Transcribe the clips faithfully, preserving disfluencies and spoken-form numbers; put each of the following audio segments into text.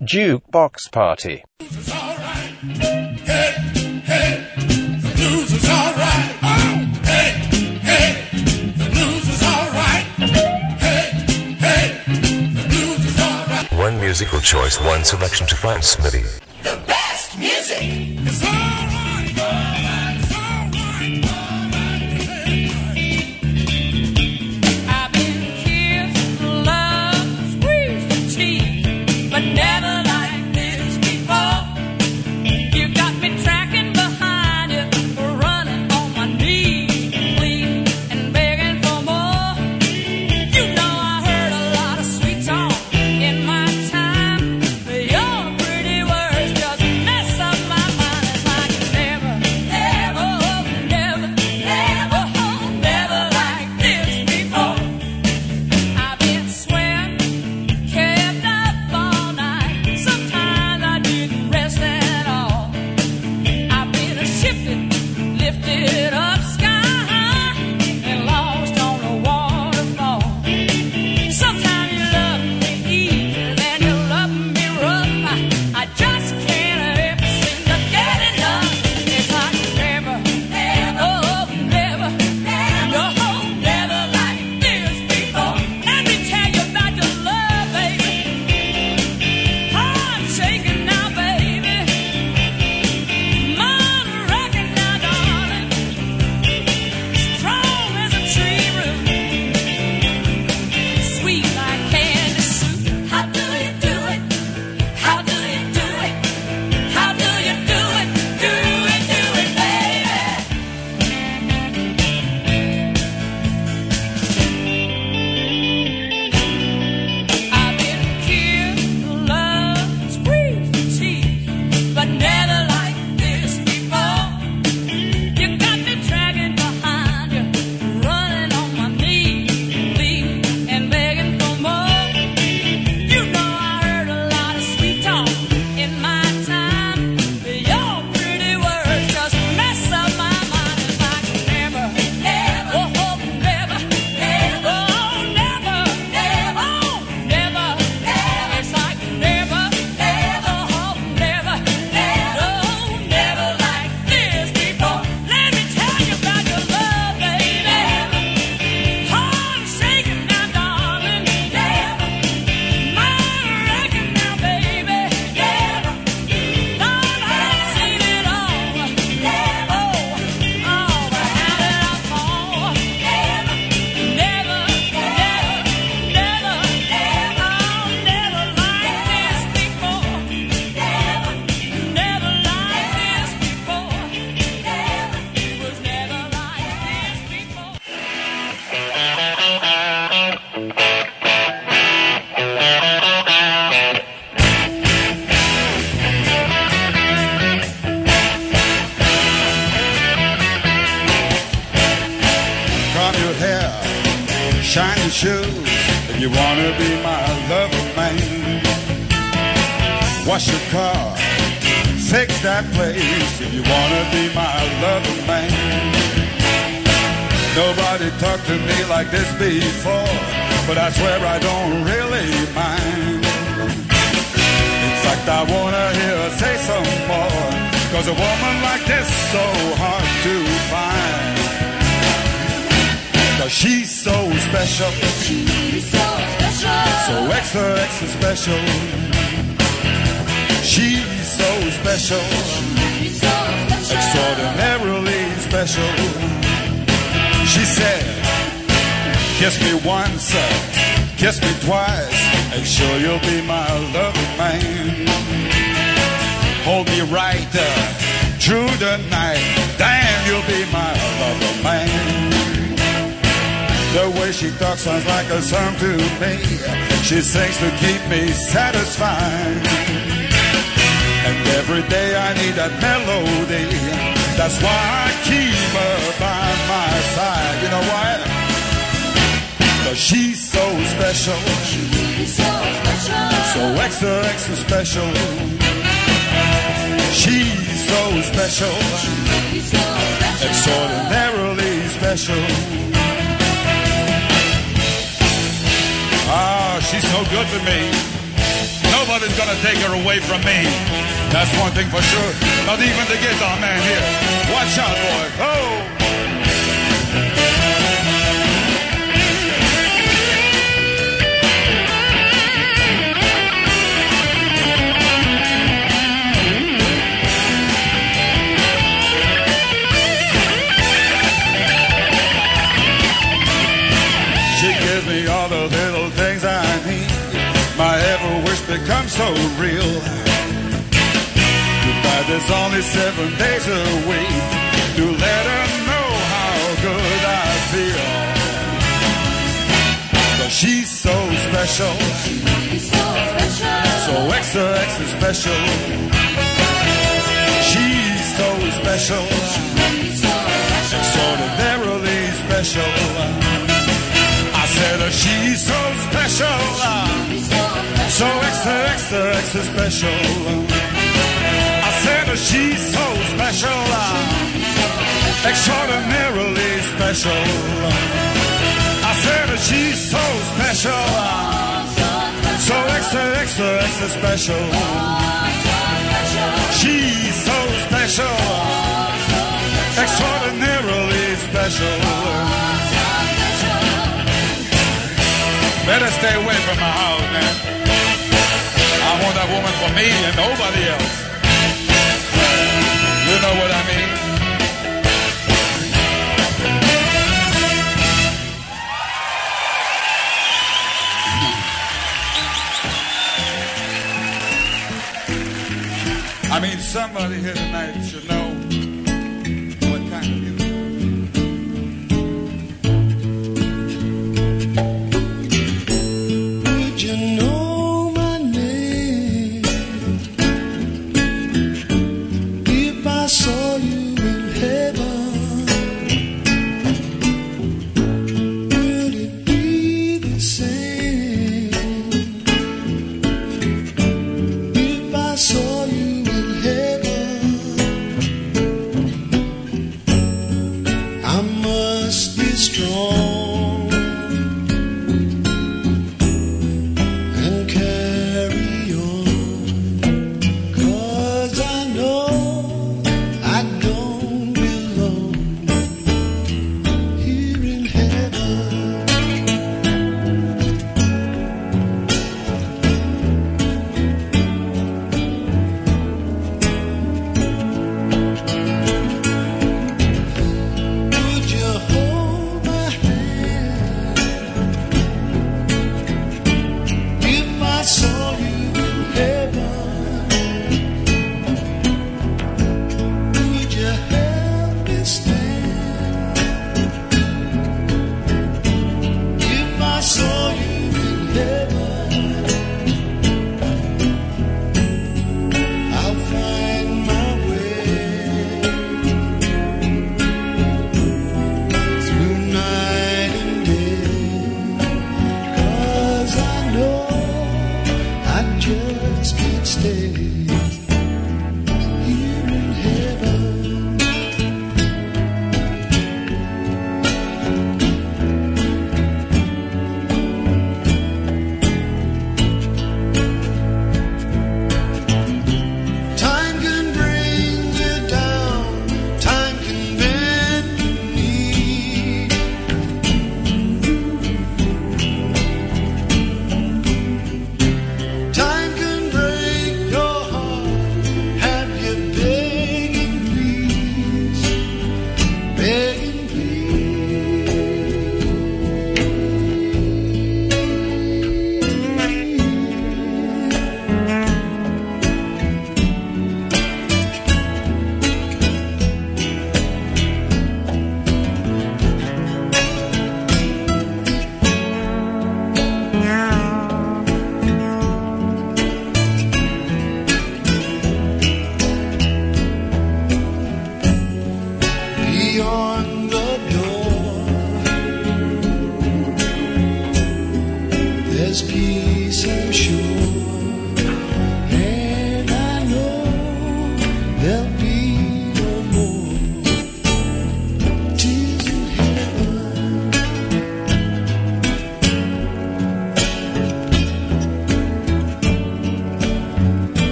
Jukebox Party. One musical choice, one selection to find Smitty. The best music. It's all right, all right, it's all right, all right. I've been kissed, loved, squeezed, teased, but never like this before. You got me tracking behind you, running on my knees, pleading and begging for more. You know I heard a lot of sweet talk in my time, but your pretty words just mess up my mind. It's like never, never, oh, never, never, oh, never like this before. I've been sweating, kept up all night. Sometimes I didn't rest at all. I've been a shifted, lifted up sky high and lost on a waterfall. Sometimes you love me easy, then you love me rough. I, I just can't ever seem to get enough. It's like never, never, oh, never, never, oh, never like this before. Let me tell you about your love, baby. Heart shaking now, baby. Mind rocking now, darling. Strong as a tree root, sweet like candy soup. How do you do it? How do you do it? How do you do it? Do it, do it, baby. I've been kissed, loved, squeezed, teased, but never like this before. You got me dragging behind you, running on my knees, pleading and begging for more. You know I heard a lot of sweet talk in my time, but your pretty words just mess up my mind. It's like never, never, oh, never, never, oh, never, never, oh, never, never. It's like never, never, oh, never, never, oh, never like this before. Let me tell you about your love, baby. Heart shaking now, darling. Never, mind racking now, baby. Never, thought I'd seen it all. Never, oh, oh, but how did I fall? Never, never, never, never, never, oh, never like this before. Never, never like this before. Never, it was never like this before. Comb your hair, shine your shoes, if you wanna be my lover man. Wash your car, fix that place, if you wanna be my lover man. Nobody talked to me like this before, but I swear I don't really mind. In fact, I wanna hear her say some more, cause a woman like this so hard to find. Cause she's so special, She's so special. so extra, extra special. She's so special, She's so special. extraordinarily special. She said, kiss me once, uh, kiss me twice, and sure you'll be my lover man. Hold me right uh, through the night, damn, you'll be my lover man. The way she talks sounds like a song to me. She sings to keep me satisfied. And every day I need that melody. That's why I keep her by my side. You know why? Cause she's so special, She's so special. so extra, extra special. She's so special, She's so special. extraordinarily special. Ah, she's so good to me. Nobody nobody's gonna take her away from me. That's one thing for sure. Not even the guitar man here. Watch out, boy. Oh! Me all the little things I need. My every wish becomes so real. Goodbye, there's only seven days a week to let her know how good I feel. But she's so special, She's so special. so extra, extra special. She's so special, She's so special. extraordinarily special. Said, uh, she's so special, uh, She's so special. so extra, extra, extra special. I said uh, she's so special, uh, extraordinarily special. I said uh, she's so special, uh, so extra, extra, extra special. She's so special, uh, extraordinarily special. Better stay away from my house, man. I want that woman for me and nobody else. You know what I mean? I mean, somebody here tonight should know what kind of music. You know my name. If I saw you in heaven, would it be the same? If I saw you in heaven,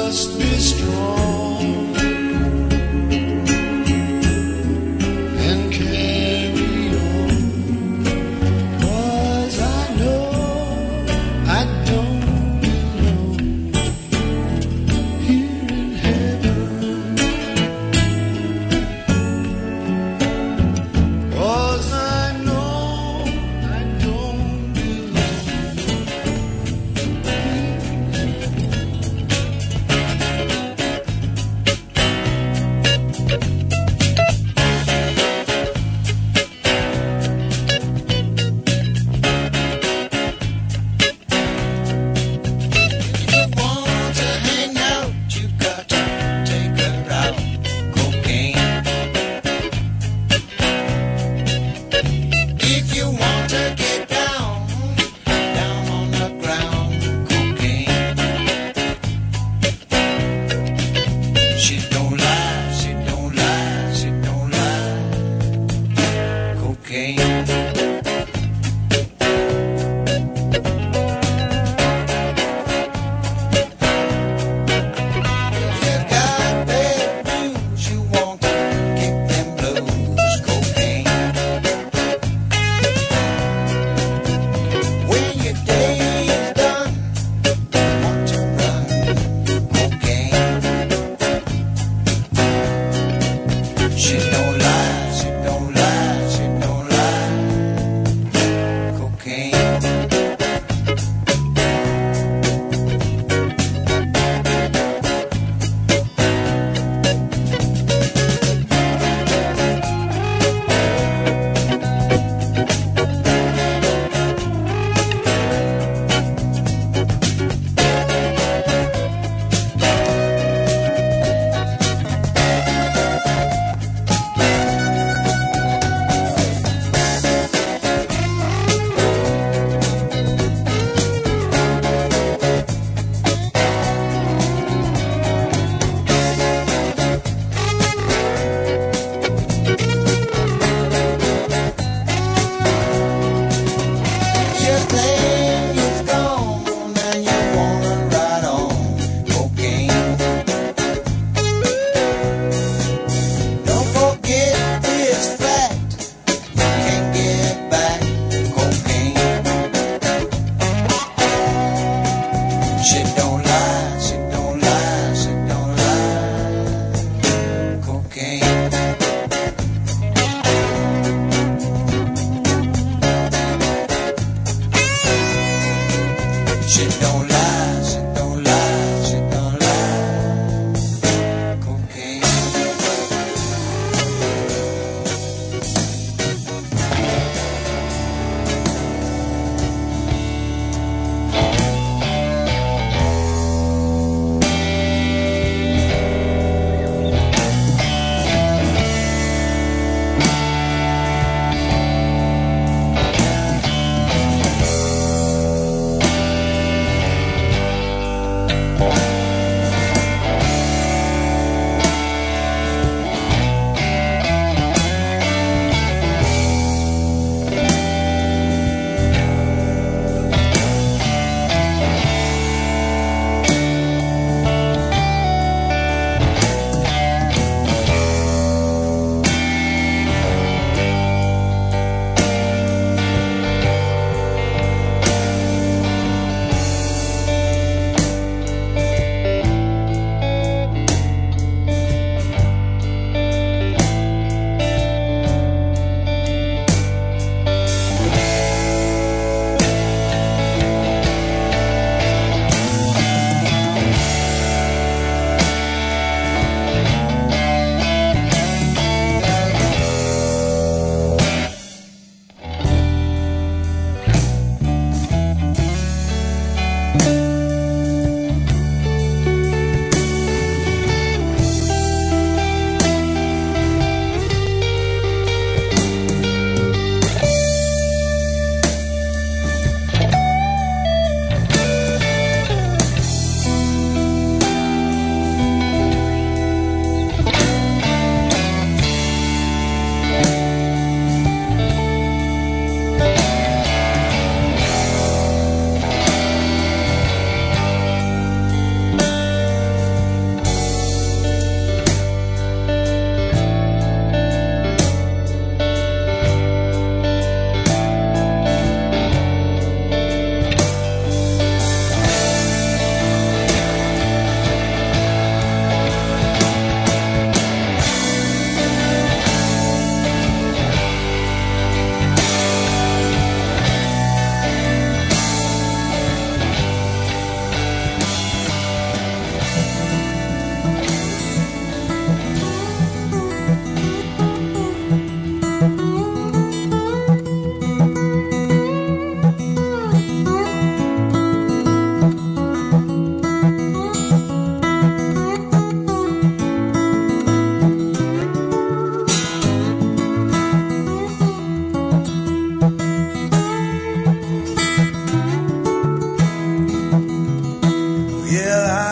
must be strong and carry on, 'cause I know I don't belong here in heaven, 'cause I know I don't belong.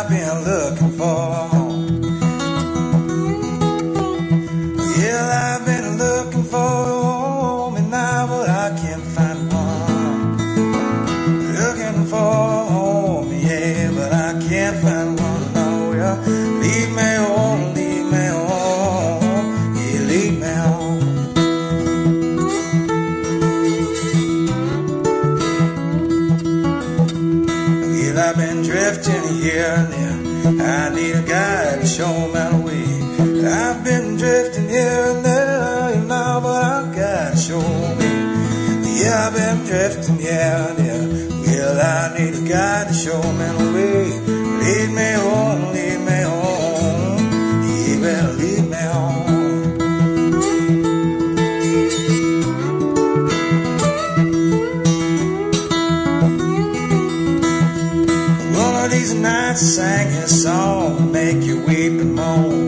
I've been looking for. Well, I've been looking for a home, and now but I can't find one. Looking for a home, yeah, but I can't find one. No, well, leave me home, leave me home, yeah, leave me home. Well, I've been drifting here and there. I need a guide to show me the way. I've been drifting here and there, you know, but I gotta show me. Yeah, I've been drifting here and there. Well, I need a guide to show me the way. Lead me home, lead me home. Yeah, better lead me home. One of these nights I sang a song, make you weep and moan.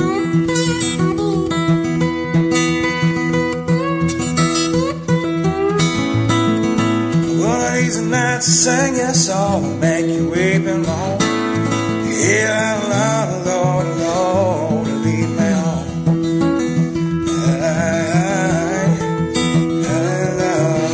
Nights I sang your song, make you weep and moan. Yeah, Lord, Lord, Lord, lead me home. Aye, aye, Lord,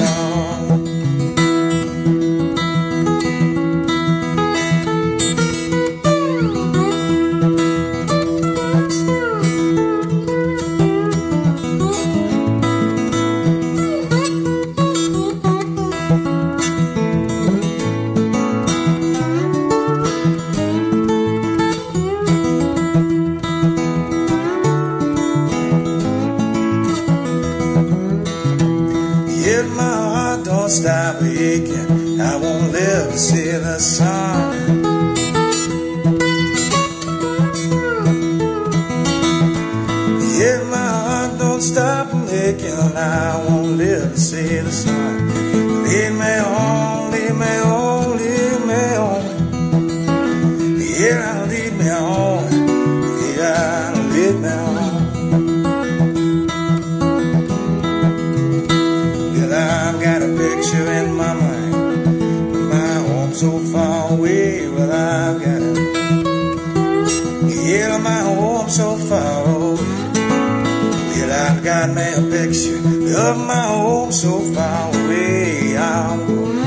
don't stop aching, I won't live to see the sun. If my heart don't stop aching, I won't live to see the sun. Lead me home, lead me home, lead me home. Yeah, lead me home, yeah, lead me home. I've got a picture in my mind, my home so far away. Well, I've got it. Yeah, my home so far away. Well, I've got me a picture of my home so far away. I'm going.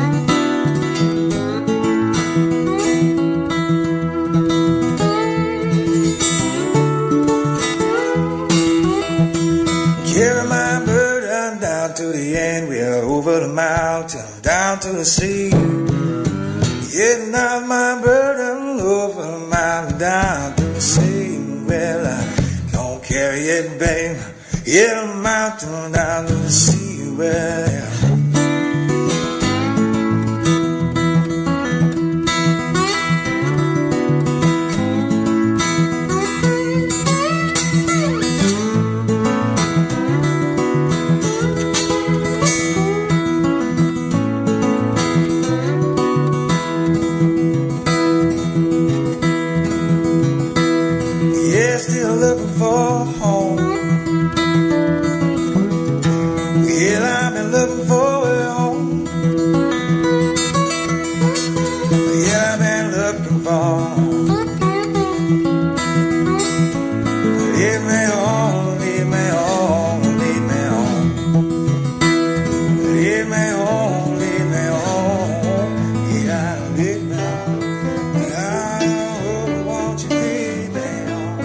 Carry my burden down to the end. We're over the mountain, down to the sea. Getting out my burden over the mountain, down to the sea. Well, I don't carry it, babe. Yeah, the mountain, down to the sea. Well, still looking for a home. Well, I've been looking for a home. Yeah, I've been looking for a home. Lead me home, lead me home, lead me home. Lead me home, lead me home. Yeah, lead me home. I want you to lead me home.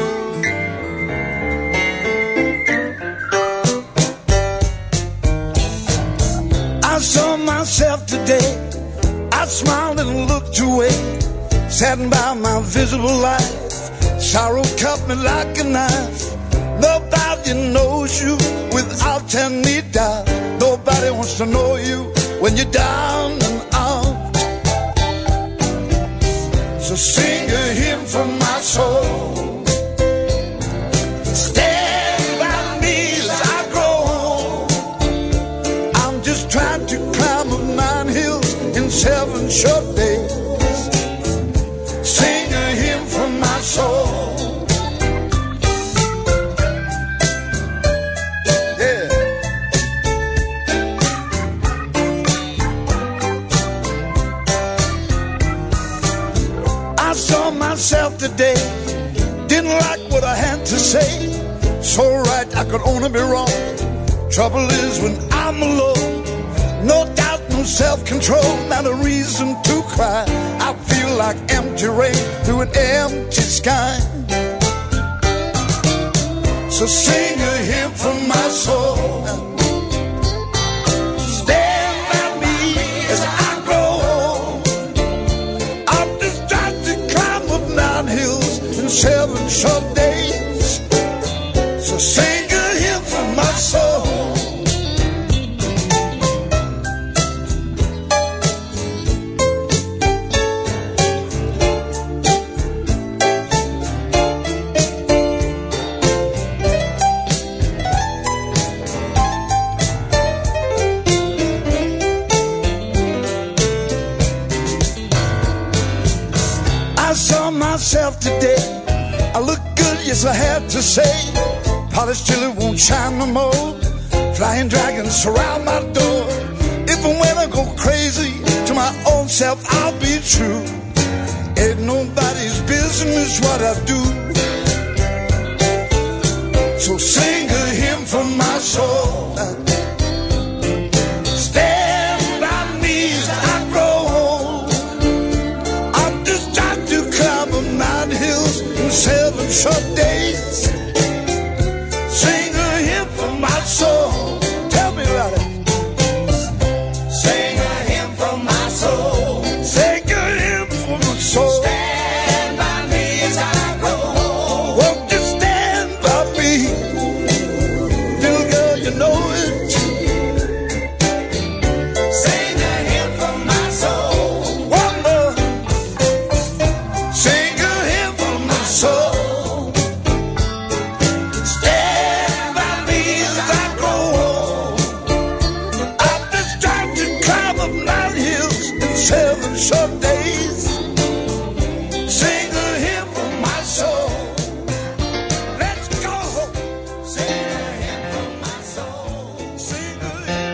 I saw myself today, I smiled and looked away, saddened by my visible life. Sorrow cut me like a knife. Nobody knows you without any doubt. Nobody wants to know you when you're down and out. So sing a hymn from my soul. Stand by me as I grow old. I'm just trying to climb up nine hills in seven short days. Sing a hymn from my soul. Yeah. I saw my myself today. Didn't like what I had to say. So right, I could only be wrong. Trouble is when I'm alone. No doubt, no self-control, not a reason to cry. I feel like empty rain through an empty sky. So sing a hymn from my soul. Stand by me as I grow old. I'm just trying to climb up nine hills in seven short days. So sing a hymn from my soul. Myself today, I look good, yes I have to say. Polished till it won't shine no more. Flying dragons surround my door. If and when I go crazy, to my own self I'll be true. Ain't nobody's business what I do. So sing a hymn from my soul. Stand by me as I grow old. I'm just trying to climb up nine hills in seven short days. Sing a hymn from my soul. Tell me about it. Sing a hymn from my soul. Sing a hymn from my soul. Stand by me as I grow old. Won't you stand by me? Little girl, you know it. Sing a hymn from my soul. One more. Sing a hymn from my soul. Stand by me as I grow old. I'm just trying to climb up nine hills in seven short days. Sing a hymn from my soul. Let's go. Sing a hymn from my soul. Sing a hymn.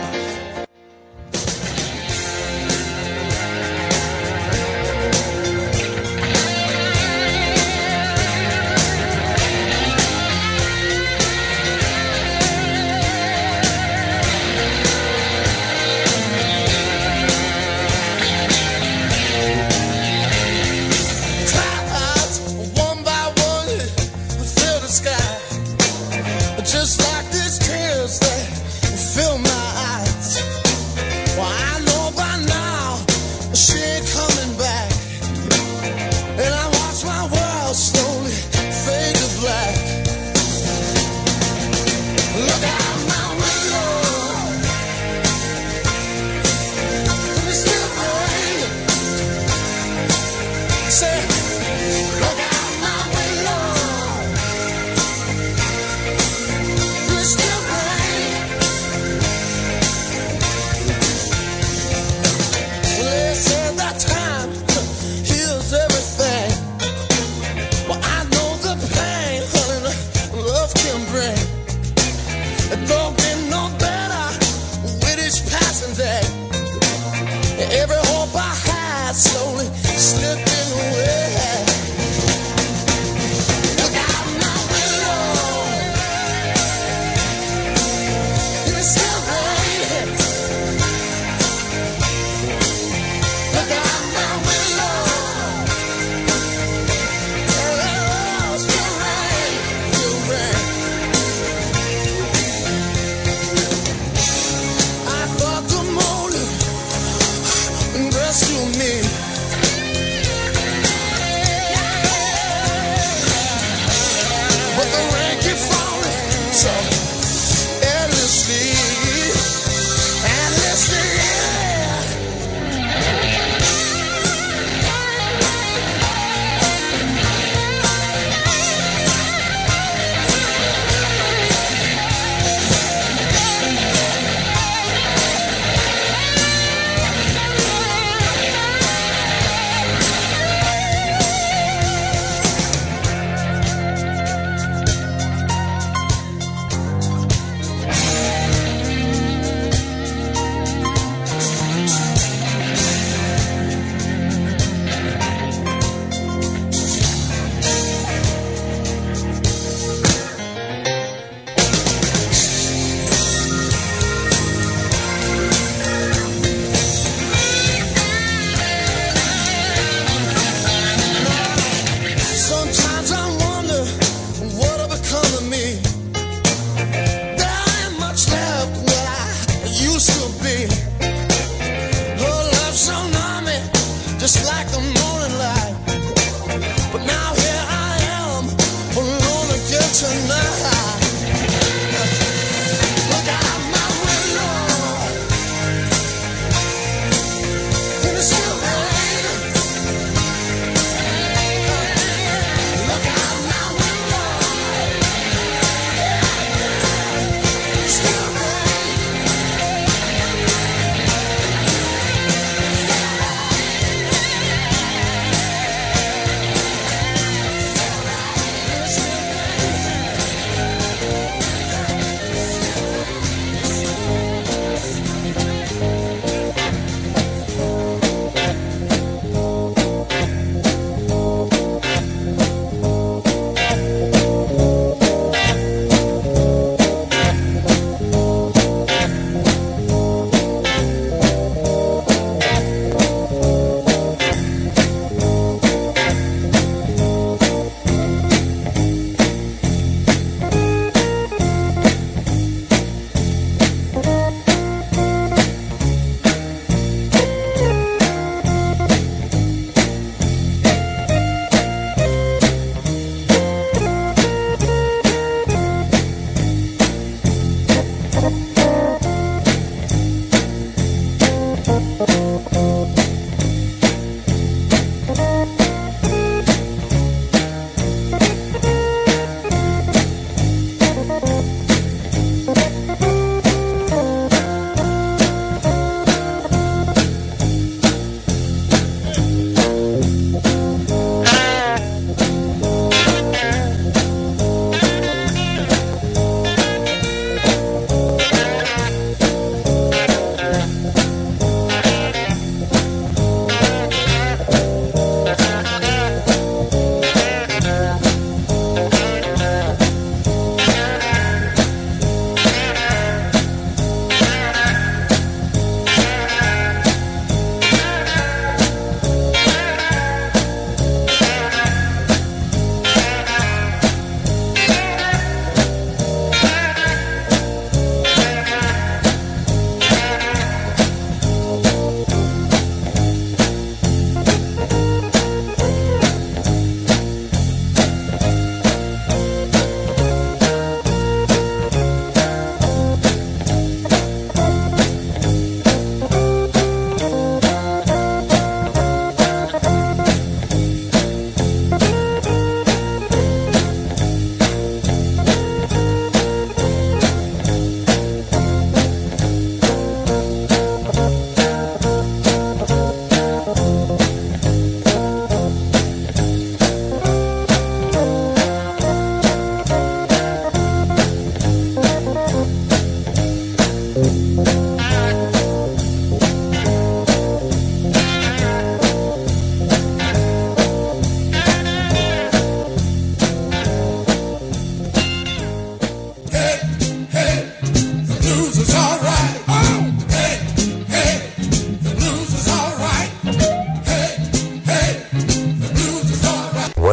Clouds, one by one, fill the sky. Just like these tears that fill my eyes. Well, I know by now she ain't coming back. And I watch my world slowly fade to black. Look out my window. It's still raining. Say, look out my window. It's still raining. Well, they said that time heals everything. Well, I know the pain, honey, love can bring. It don't get no better with each passing day. Every hope I had slowly slipping away. Look out my window. It's still raining. Look out my window. Oh, it's still rain, still rain. I thought the morning rescue me. But the rain keep falling so endlessly, endlessly.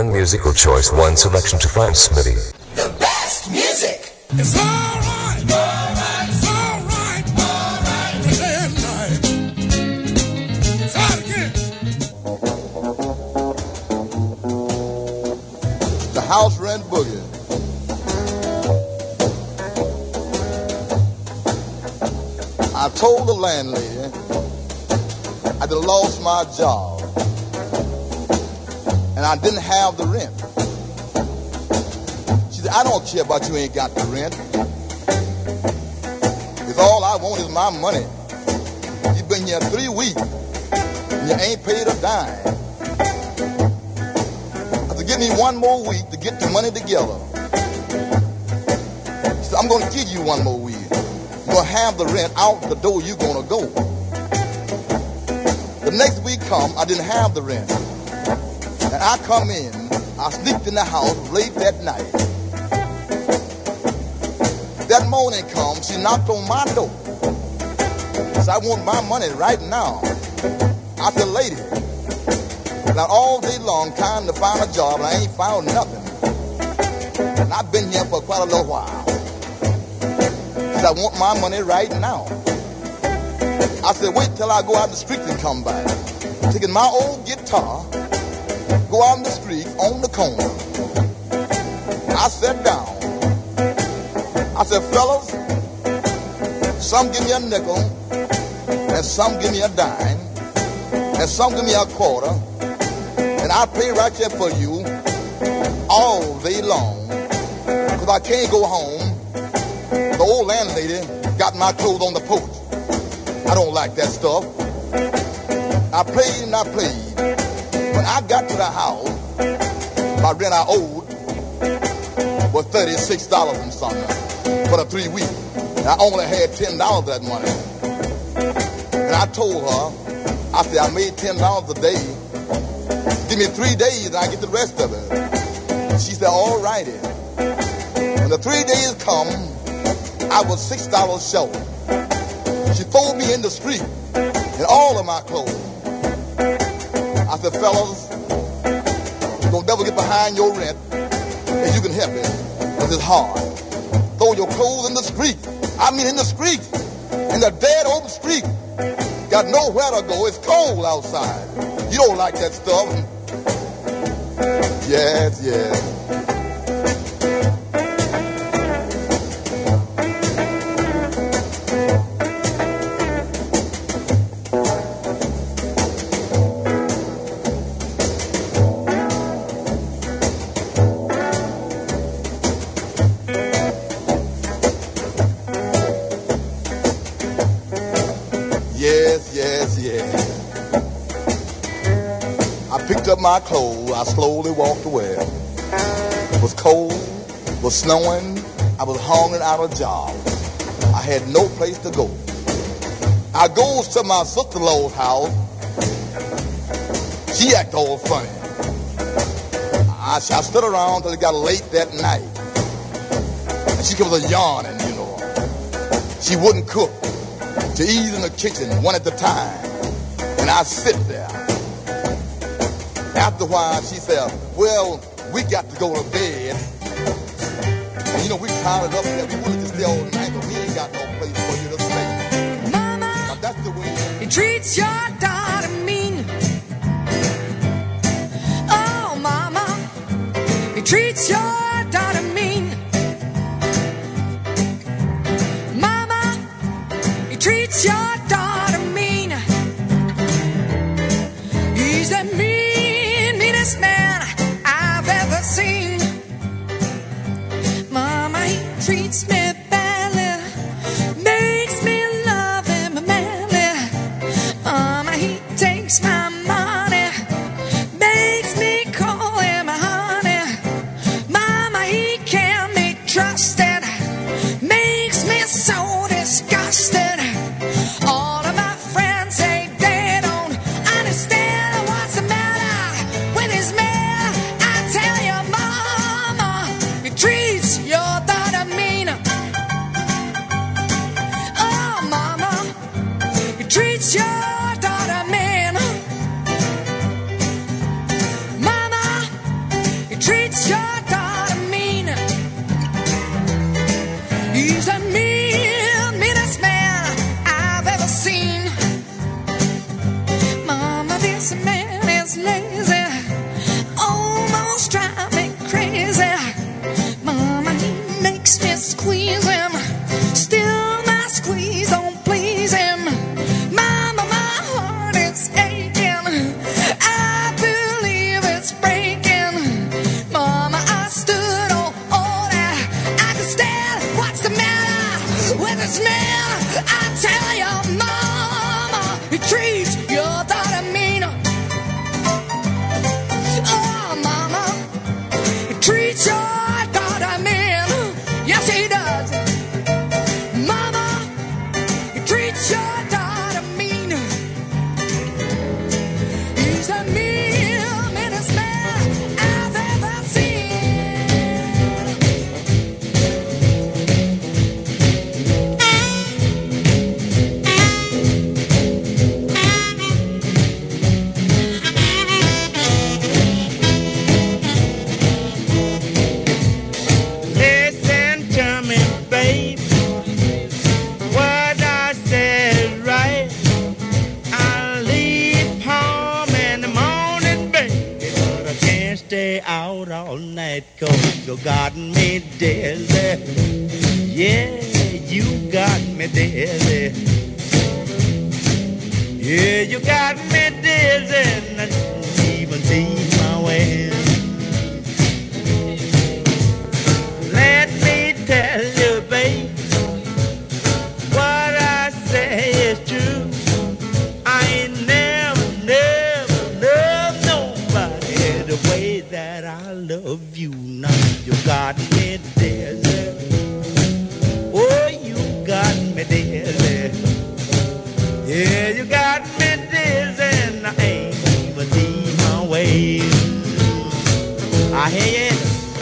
One musical choice, one selection to find Smitty. The best music. It's all right. All right. It's all right. All right. Pretend night. Try it again. The house rent boogie. I told the landlady I done lost my job and I didn't have the rent. She said, I don't care about you ain't got the rent. It's all I want is my money. You've been here three weeks and you ain't paid a dime. I said, give me one more week to get the money together. She said, I'm going to give you one more week. You're going to have the rent out the door you're going to go. The next week come, I didn't have the rent. And I come in, I sneaked in the house late that night. That morning come, she knocked on my door. Said, I want my money right now. I said, lady, now all day long trying to find a job and I ain't found nothing. And I've been here for quite a little while. Said, I want my money right now. I said, wait till I go out in the street and come back. Taking my old guitar, go out in the street on the corner. I sat down. I said, fellas, some give me a nickel, and some give me a dime, and some give me a quarter, and I pay right there for you all day long, because I can't go home. The old landlady got my clothes on the porch. I don't like that stuff. I prayed and I prayed. When I got to the house, my rent I owed was thirty-six dollars and something for the three weeks. And I only had ten dollars that money. And I told her, I said, I made ten dollars a day. Give me three days and I get the rest of it. She said, all righty. When the three days come, I was six dollars short. She threw me in the street in all of my clothes. I said, fellas, don't never get behind your rent if you can help it, because it's hard. Throw your clothes in the street. I mean in the street, in the dead old street. Got nowhere to go. It's cold outside. You don't like that stuff. Yes, yes. My clothes, I slowly walked away. It was cold, it was snowing, I was hungry out of job. I had no place to go. I goes to my sister-in-law's house. She acted all funny. I, I stood around till it got late that night. And she kept a yawning, you know. She wouldn't cook. She eat in the kitchen one at a time. And I sit there. After a while, she said, well, we got to go to bed. And, you know, we crowded up there. We wanted to stay all night, but we ain't got no place for you to stay. Mama, now, that's the way he treats your daughter mean. Oh, Mama, he treats your daughter mean. Mama, he treats your daughter mean. He's a mean man I've ever seen. Mama, he treats me badly, makes me love him madly. Mama, he takes my money, makes me call him honey. Mama, treats your daughter mean. He's the mean, meanest man I've ever seen. Mama, this man is lazy, almost drive me crazy. Mama, he makes me squeeze him, still my squeeze don't please him. Mama, my heart is aching, I believe it's breaking. Mama, I stood on order, I can stand. What's the matter with this man? I tell you, Mama, he treats your daughter mean. Oh, Mama, he treats your daughter mean. Yes, he does. Mama, he treats your daughter mean. He's the mean, meanest man I've ever seen. Listen to me, babe. What I said is right. I'll leave home in the morning, baby, but I can't stay out all night 'cause you got me dizzy. Yeah, you got me dizzy. Yeah, you got me dizzy, and I can't even see my way. Let me tell you, babe, what I say is true. I ain't never, never loved nobody the way that I love you. Now you got me dizzy. Oh, you got me dizzy. Yeah, you got me dizzy, and I ain't even see my way. I hear you.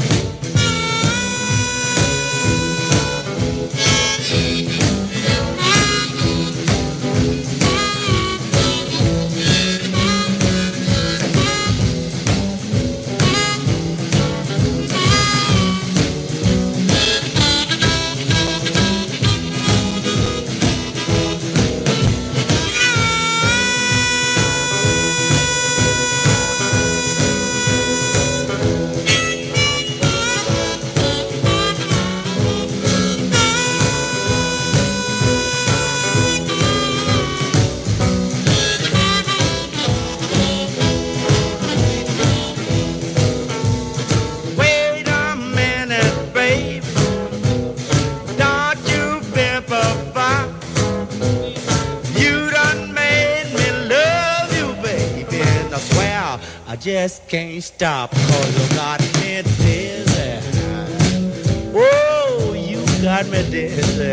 Wait a minute, babe. Don't you pepper You done made me love you, baby. And I swear I just can't stop 'cause you got me dizzy. Oh, you got me dizzy.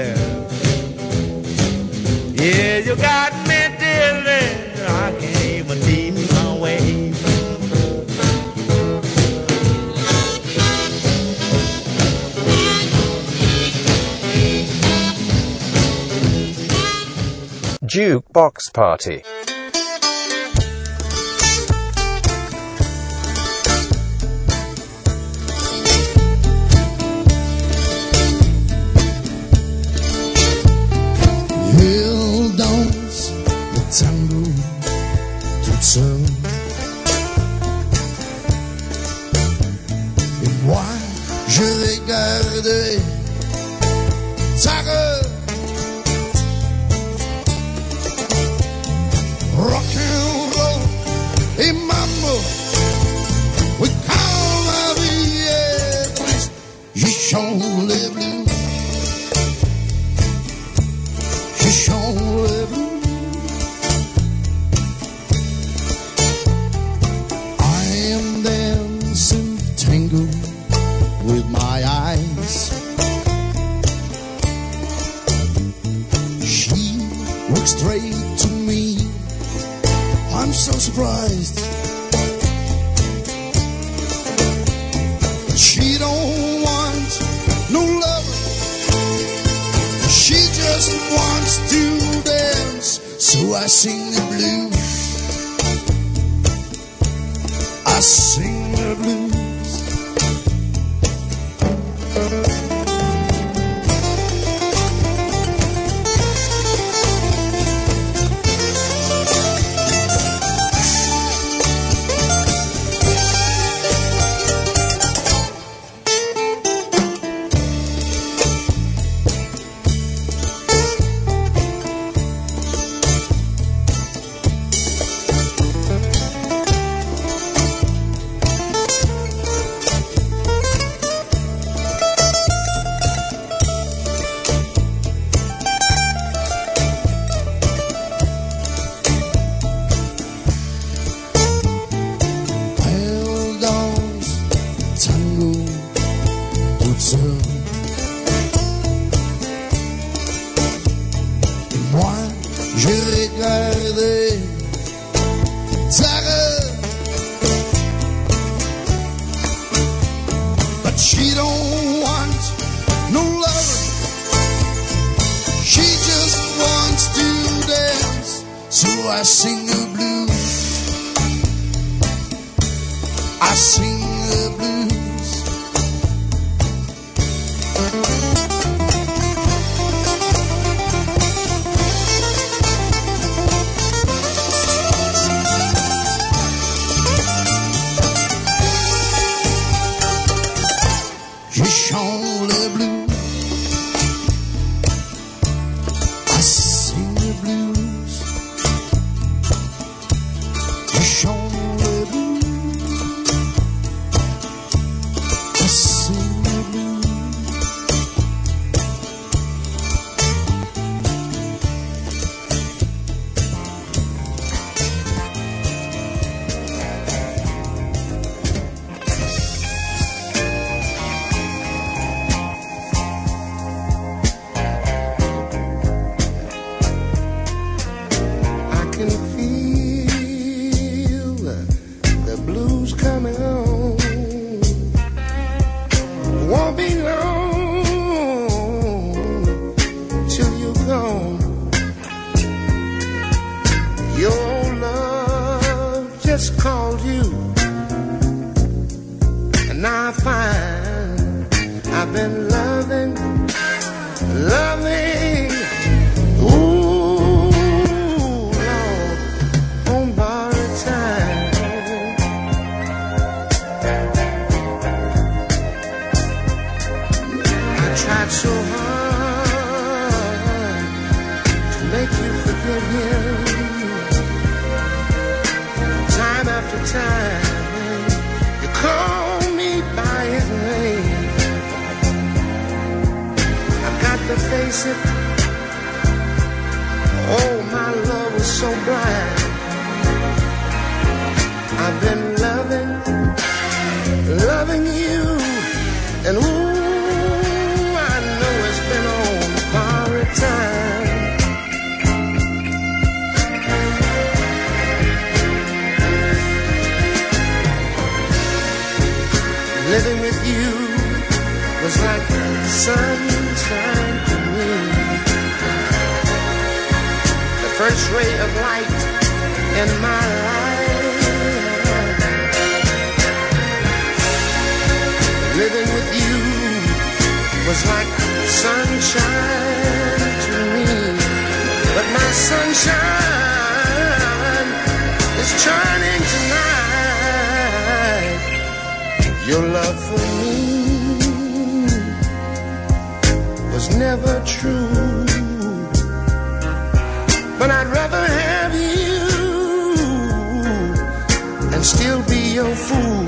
Yeah, you got me dizzy. I can't even see my way. Jukebox Party. We'll dance le tango toute seule. Et moi, je vais garder ta gueule. Rock and roll et mambo, we call la vie est triste. Je chante les blues, je chante les blues. I am dancing tango with my eyes. She looks straight to me. I'm so surprised. She don't want no lover. She just wants to dance. So I sing the blues. I sing the blues. but she don't want no lover. She just wants to dance, so I sing the blues. I sing the blues. Je chante le blues. I sing the blues. Je chante le blues. I sing the blues. I can feel the blues coming on. Won't be long till you're gone. Your love just called you, and now I find I've been loving, loving. Ooh, Lord, on borrowed time. I tried so hard to make you forget him. Time after time, you call me by his name. I've got to face it. Oh, my love was so blind. I've been loving, loving you, and ooh, I know it's been on borrowed time. Living with you was like sunshine to me. The first ray of light in my life. Living with you was like sunshine to me. But my sunshine is turning tonight. Your love for me was never true, but I'd rather have you and still be your fool.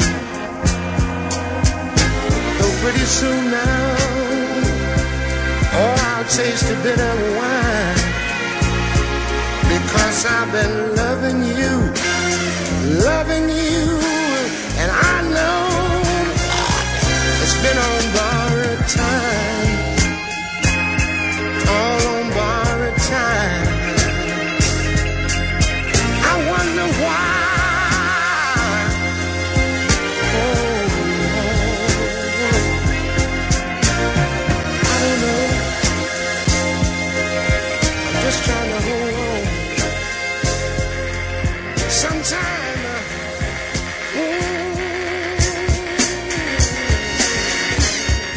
Though pretty soon now, oh, I'll taste the bitter wine, because I've been loving you, loving you, and I know it's been on borrowed time, all on borrowed time. I wonder why. Oh, I don't know. I'm just trying to hold on. Sometime, uh, mm,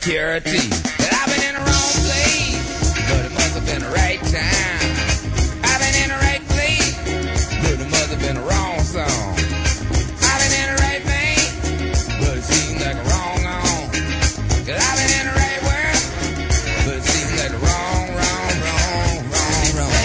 security. But I've been in the wrong place, but it must have been the right time. I've been in the right place, but it must have been the wrong song. I've been in the right vein, but it seems like a wrong on. Cause I've been in the right world, but it seems like a wrong, wrong, wrong, wrong, wrong.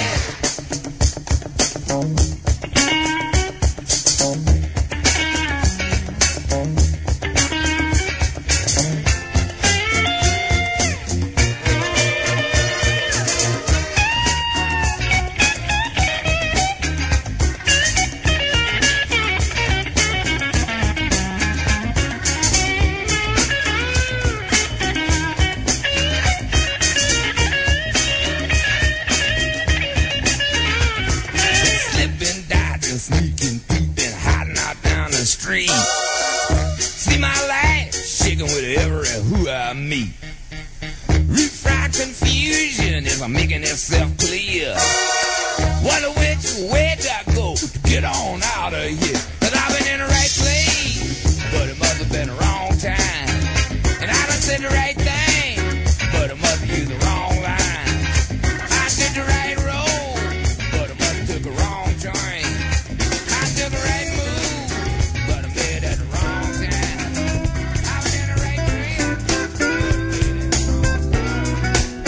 Slipping, dodging, sneaking, peeping, hiding out down the street. See my life shaking with every who I meet. Root fried confusion is making itself clear. Wonder which way do I go to get on out of here? Cause I've been in the right place, but it must have been the wrong time. And I done said the right thing, but it must have used the wrong line. I did the right road, but it must have took a wrong joint. I took the right move, but I made it at the wrong time. I've been in the right career, but I made it at the wrong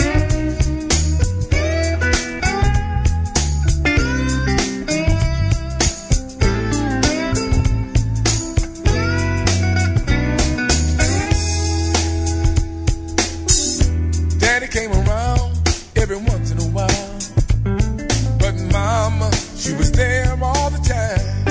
Daddy came around every once in a while, but Mama, she was there all the time.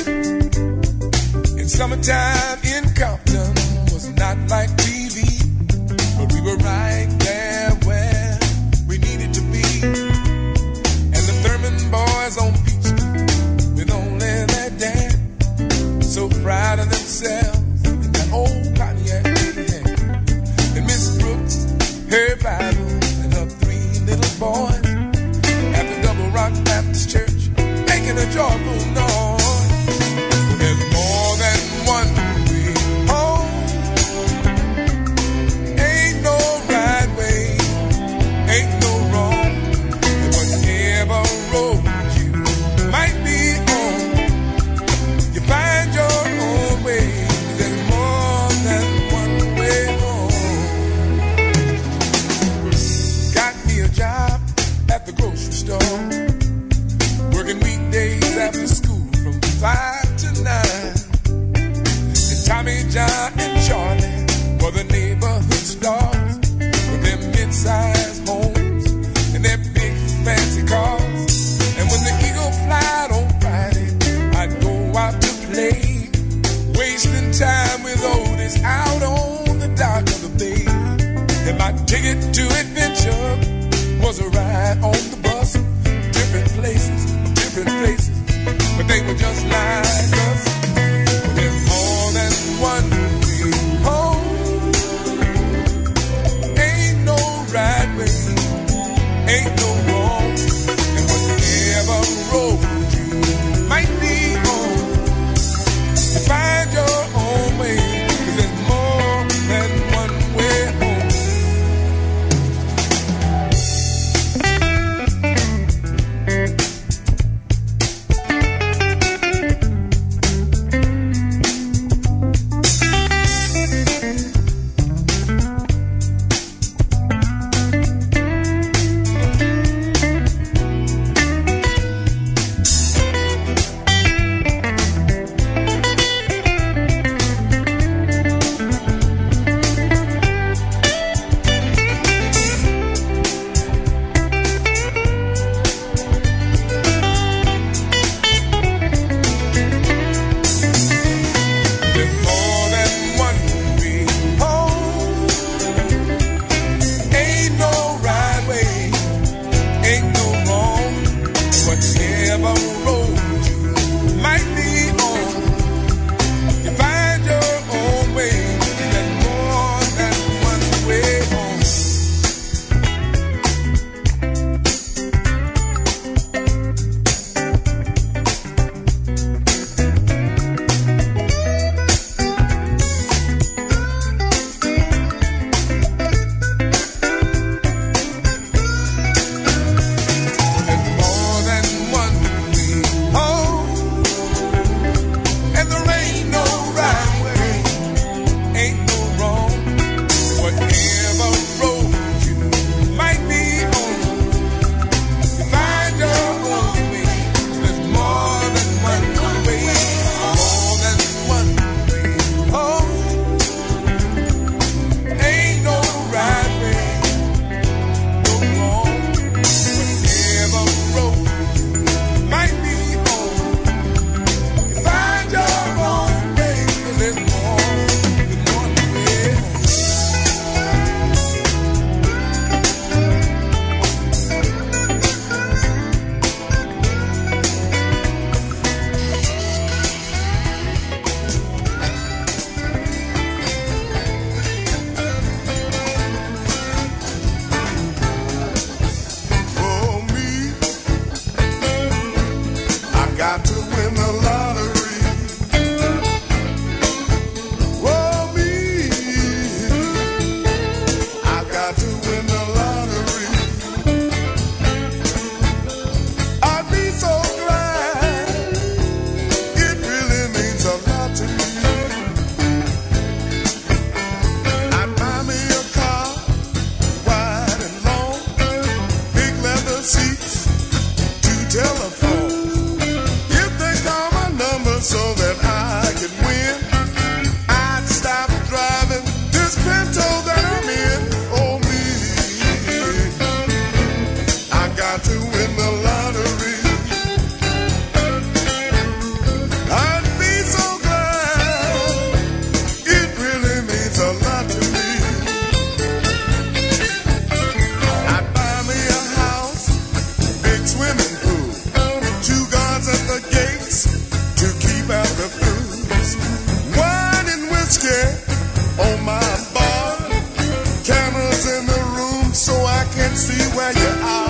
In summertime in Compton was not like T V, but we were right there where we needed to be. And the Thurman boys on Beach Street with only their dad, so proud of themselves in that old Pontiac they had. And Miss Brooks, her Bible, and her three little boys at the Double Rock Baptist Church, making a joyful noise. There's more than one way home. Ain't no right way, ain't no wrong. And whatever road you might be on, you find your own way. There's more than one way home. Got me a job at the grocery store, working weekdays after school from five to nine. And Tommy, John, and Charlie were the neighborhood stars with their mid-sized homes and their big fancy cars. And when the Eagle flied on Friday, I'd go out to play, wasting time with Otis out on the dock of the bay. And my ticket to adventure was a ride on the bus, different places, different places, but they were just like us. There's more than one way home. Ain't no right way, ain't no wrong. And whatever road you might be on, you find your own way. 'Cause there's more than one way home. so that I could win, I'd stop driving this Pinto that I'm in. Oh me, I got to win the lottery. I'd be so glad, it really means a lot to me. I'd buy me a house, big swimming pool, two guards at the gates to keep out the fools, wine and whiskey on my bar, cameras in the room so I can see where you are.